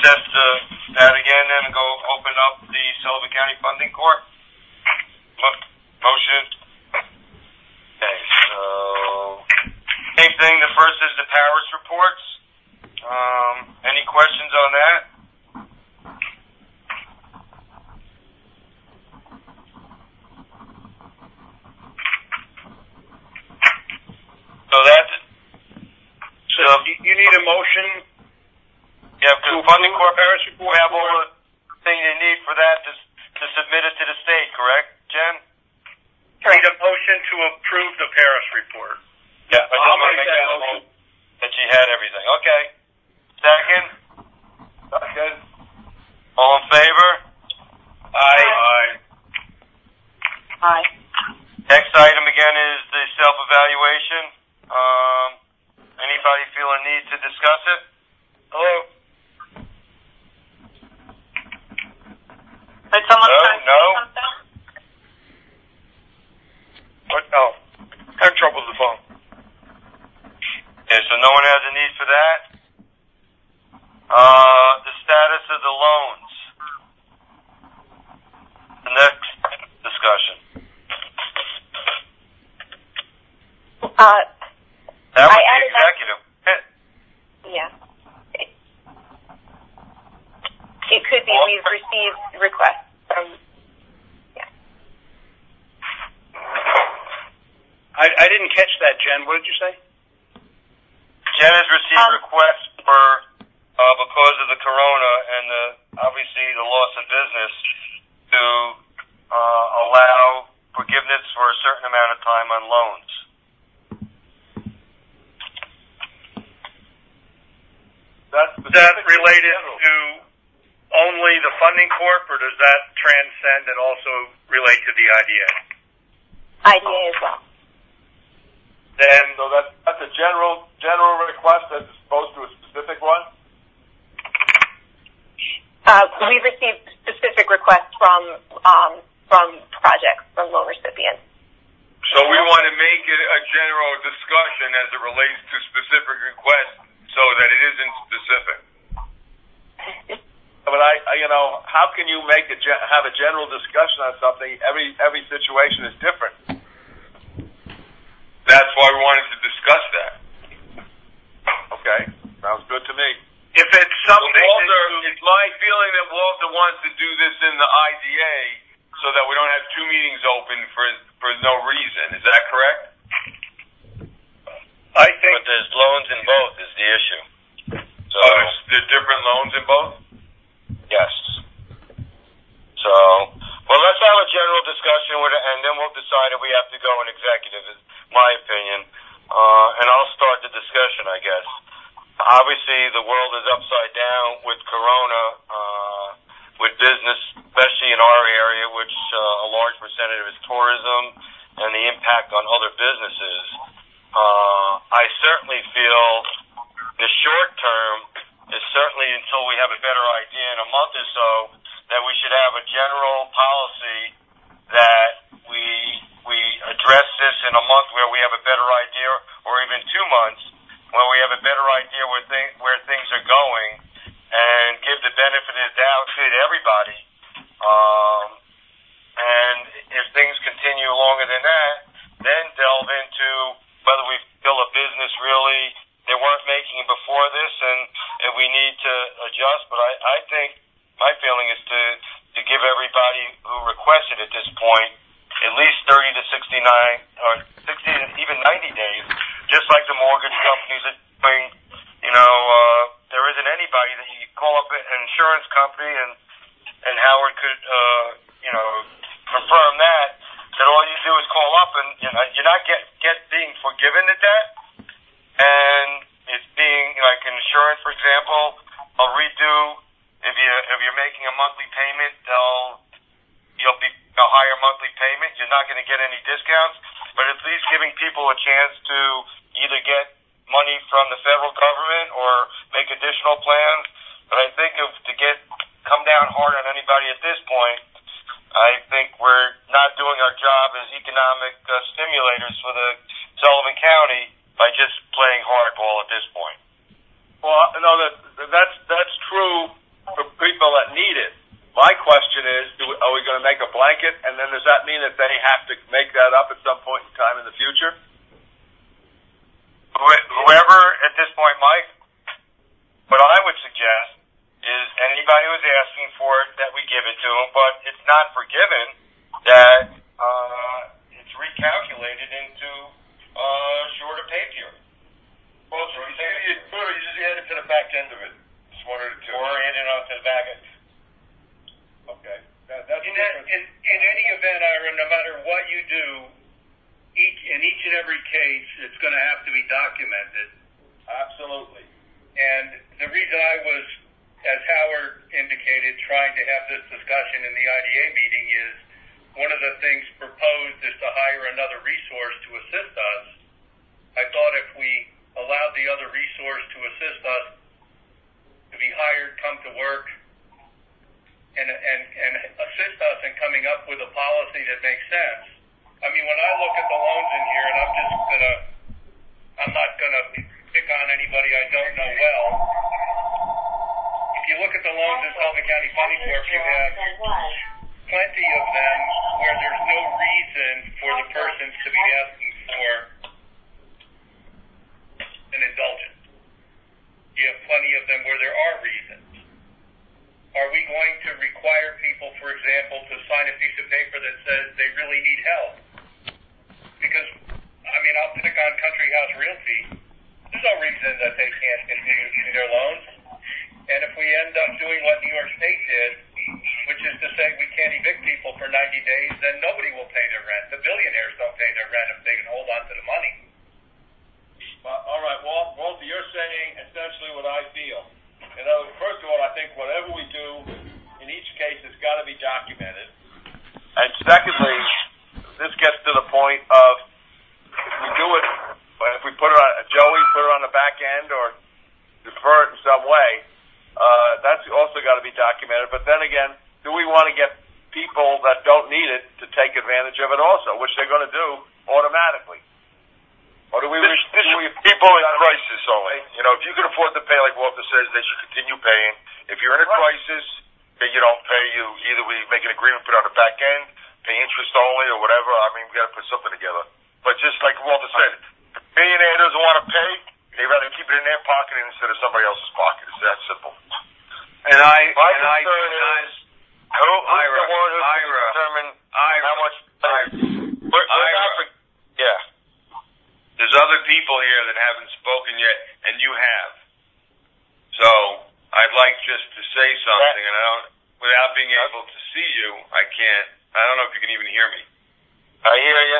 recess that again and go open up the Sullivan County Funding Court. Motion. Okay, so same thing. The first is the Paris reports. Any questions on that? So you need a motion. Yeah, because Funding Corp Paris report. We have all the thing you need for that to submit it to the state, correct, Jen? Correct. Need a motion to approve the Paris report. Yeah, I'll make that motion. That you had everything. Okay. Second? Second. All in favor? Aye. Aye. Next item again is the self-evaluation. Anybody feel a need to discuss it? Hello? Did someone say something? What? No. Having trouble with the phone. Okay, so no one has a need for that. The status of the loans. The next discussion. That was the executive. Yeah. It could be we've received requests from. Yeah. I didn't catch that, Jen. What did you say? Jen has received requests for because of the corona and obviously the loss of business to allow forgiveness for a certain amount of time on loans. Is that related to only the Funding Corp, or does that transcend and also relate to the IDA? IDA as well. Then, so that's a general request as opposed to a specific one? We received specific requests from projects, from loan recipients. So we want to make it a general discussion as it relates to specific requests so that it isn't specific. But how can you have a general discussion on something? Every situation is different. That's why we wanted to discuss that. Okay, sounds good to me. If it's something, it's my feeling that Walter wants to do this in the IDA so that we don't have two meetings open for no reason. Is that correct? I think. But there's loans in both is the issue. So there's different loans in both? Yes. So, well, let's have a general discussion with it, and then we'll decide if we have to go in executive, is my opinion. And I'll start the discussion, I guess. Obviously, the world is upside down with corona, with business, especially in our area, which a large percentage is tourism, and the impact on other businesses. I certainly feel the short term is certainly until we have a better idea in a month or so that we should have a general policy that we address this in a month where we have a better idea, or even 2 months when we have a better idea where things are going, and give the benefit of the doubt to everybody. And if things continue longer than that, then delve into whether we feel a business really they weren't making it before this, and if we need to adjust. But I think my feeling is to give everybody who requested at this point at least 30 to 69 or 60, even 90 days, just like the mortgage companies are doing. There isn't anybody that you call up an insurance company, and Howard could confirm that all you do is call up and you're not being forgiven at that, and it's being like insurance, for example. I'll redo if you're making a monthly payment, you'll be a higher monthly payment. You're not going to get any discounts, but at least giving people a chance to either get money from the federal government or make additional plans. But I think come down hard on anybody at this point, I think we're not doing our job as economic stimulators for the Sullivan County by just playing hardball at this point. Well, no, that's true that need it. My question is, are we going to make a blanket, and then does that mean that they have to make that up at some point in time in the future? Whoever at this point, Mike, what I would suggest is anybody who's asking for it, that we give it to them, but it's not forgiven, that it's recalculated into shorter pay period. Well, so you just add it to the back end of it. It's one of the two. Or add it onto the back end. Okay. That's in any event, Ira, no matter what you do, in each and every case, it's going to have to be documented. Absolutely. And the reason I was, as Howard indicated, trying to have this discussion in the IDA meeting is one of the things proposed is to hire another resource to assist us. I thought if we allowed the other resource to assist us to be hired, come to work, and assist us in coming up with a policy that makes sense. I mean, when I look at the loans in here, and I'm not gonna pick on anybody I don't know well. If you look at the loans in Sullivan County Funding Corp, you have plenty of them where there's no reason for the persons to be asking for an indulgence. You have plenty of them where there are reasons. Are we going to require people, for example, to sign a piece of paper that says they really need help? Because, I mean, I'll pick on Country House Realty. There's no reason that they can't continue to pay their loans. And if we end up doing what New York State did, which is to say we can't evict people for 90 days, then nobody will pay their rent. The billionaires don't pay their rent if they can hold on to the money. Well, all right, Walter, you're saying essentially what I feel. You know, first of all, I think whatever we do in each case has got to be documented. And secondly, this gets to the point of if we do it, if we put it on Joey, put it on the back end, or defer it in some way, that's also got to be documented. But then again, do we want to get people that don't need it to take advantage of it also, which they're going to do automatically? Or do we this is people in crisis only. You know, if you can afford to pay, like Walter says, they should continue paying. If you're in a crisis, you don't pay. You either we make an agreement, put it on the back end, pay interest only, or whatever. I mean, we got to put something together. But just like Walter said, if a millionaire doesn't want to pay, they'd rather keep it in their pocket instead of somebody else's pocket. It's that simple. And my concern is who's the one who's going to determine how much. Yeah. There's other people here that haven't spoken yet, and you have. So I'd like just to say something, and without being able to see you, I can't. I don't know if you can even hear me. I hear you.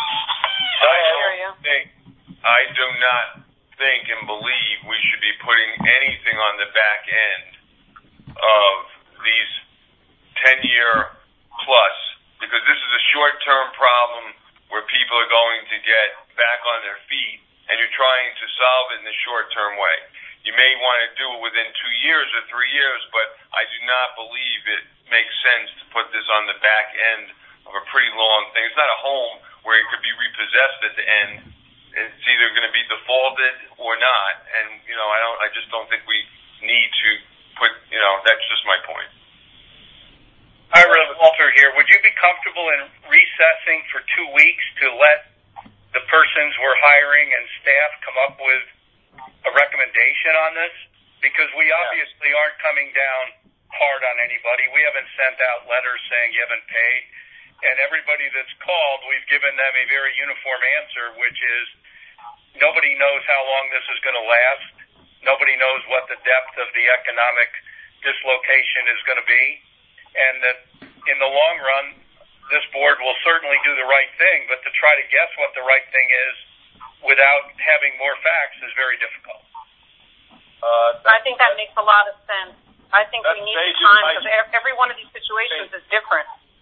I do not think and believe we should be putting anything on the back end of these 10-year plus, because this is a short-term problem where people are going to get back on their feet, and you're trying to solve it in the short-term way. You may want to do it within 2 years or 3 years, but I do not believe it makes sense to put this on the back end of a pretty long thing. It's not a home where it could be repossessed at the end. It's either going to be defaulted or not, and I just don't think we need to put. That's just my point. Ira, Walter here. Would you be comfortable in recessing for 2 weeks to let the persons we're hiring and staff come up with a recommendation on this? Because we obviously aren't coming down hard on anybody. We haven't sent out letters saying you haven't paid. And everybody that's called, we've given them a very uniform answer, which is nobody knows how long this is going to last. Nobody knows what the depth of the economic dislocation is going to be. And that in the long run, this board will certainly do the right thing, but to try to guess what the right thing is without having more facts is very difficult. I think that makes a lot of sense. I think we need time because every one of these situations is different.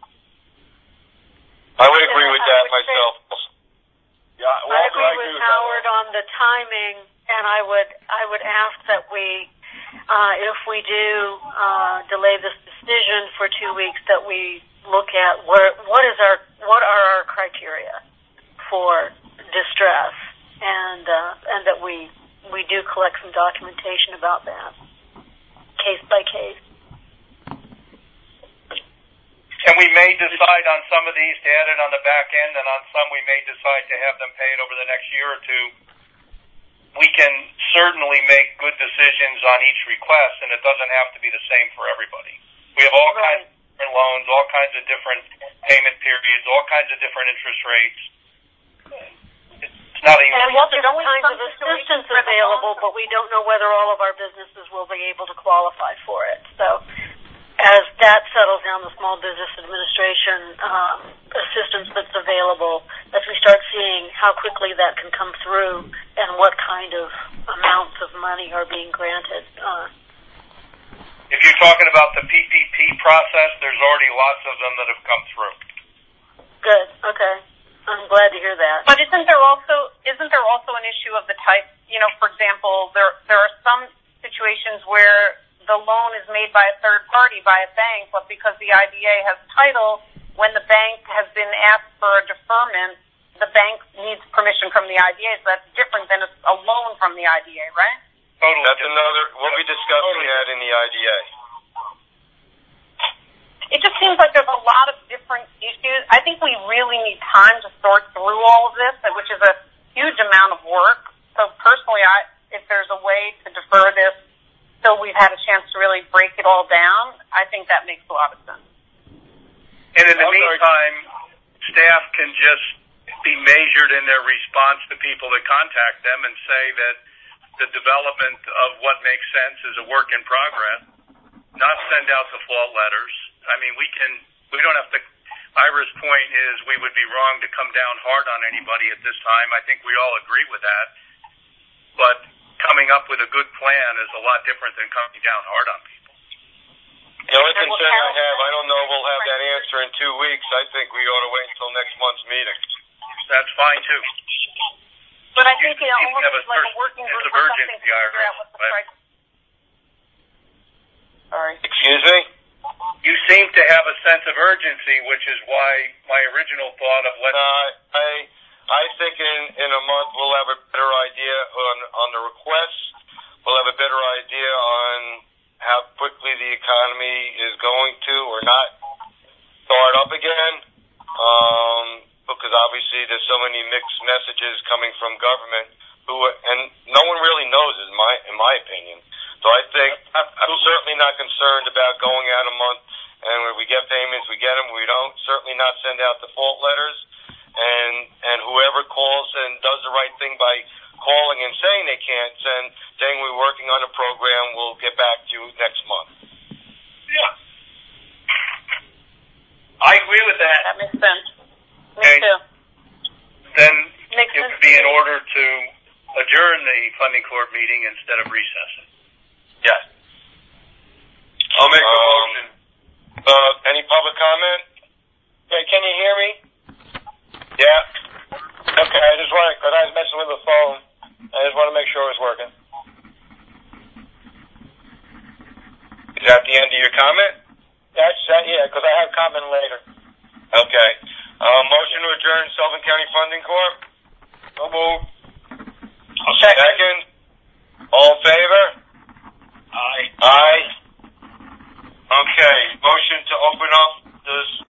I would agree with that myself. Yeah, I agree with Howard on the timing, and I would ask that we, if we do delay this decision for 2 weeks, that we look at what are our criteria for distress, and that we do collect some documentation about that, case by case. we may decide on some of these to add it on the back end, and on some we may decide to have them paid over the next year or two. We can certainly make good decisions on each request, and it doesn't have to be the same for everybody. We have all kinds of different loans, all kinds of different payment periods, all kinds of different interest rates. It's not even... And we have different kinds of assistance available, but we don't know whether all of our businesses will be able to qualify for it. So as that settles down, the Small Business Administration assistance that's available, as we start seeing how quickly that can come through and what kind of amounts of money are being granted. If you're talking about the PPP process, there's already lots of them that have come through. Good. Okay. I'm glad to hear that. But isn't there also an issue of the type, for example, there are some situations where the loan is made by a third party, by a bank, but because the IDA has title, when the bank has been asked for a deferment, the bank needs permission from the IDA. So that's different than a loan from the IDA, right? Totally. That's another, what we discussed we had in the IDA. It just seems like there's a lot of different issues. I think we really need time to sort through all of this, which is a huge amount of work. So personally, if there's a way to defer this till we've had a chance to really break it all down, I think that makes a lot of sense. And in the meantime, staff can just be measured in their response to people that contact them and say that the development of what makes sense is a work in progress, not send out default letters. I mean, we don't have to, Ira's point is we would be wrong to come down hard on anybody at this time. I think we all agree with that. But coming up with a good plan is a lot different than coming down hard on people. The only concern I have, I don't know if we'll have that answer in 2 weeks. I think we ought to wait until next month's meeting. That's fine, too. But I think it almost is like a working group or something to figure out what the price. Sorry. Excuse me? You seem to have a sense of urgency, which is why my original thought of what... I think in a month we'll have a better idea on the requests. We'll have a better idea on how quickly the economy is going to or not start up again. Because obviously there's so many mixed messages coming from government and no one really knows in my opinion. So I think I'm certainly not concerned about going out a month and when we get payments, we get them, we don't. Certainly not send out default letters. And whoever calls and does the right thing by calling and saying they can't saying we're working on a program, we'll get back to you next month. Yeah. I agree with that. That makes sense. Okay. Me too. Then it would be in order to adjourn the funding court meeting instead of recess it. Yes. I'll make a motion. Any public comment? Yeah, can you hear me? Yeah. Okay, because I was messing with the phone. I just want to make sure it was working. Is that the end of your comment? Yeah, because I have comment later. Okay. Motion to adjourn Sullivan County Funding Corp. So move. Second. All in favor? Aye. Aye. Okay. Motion to open up this